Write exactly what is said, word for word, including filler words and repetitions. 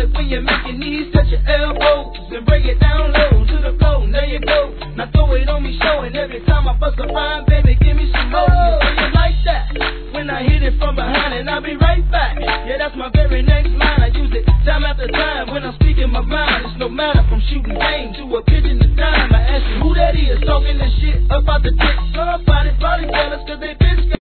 it when you're making knees touch your elbows and break it down low to the floor. There you go. Now throw it on me, showing every time I bust a rhyme, baby, give me some more. You say it like that when I hit it from behind, and I'll be right back. Yeah, that's my very next line. I use it time after time when I'm speaking my mind. It's no matter from shooting game to a pigeon to dime. I ask you who that is talking that shit about the dick.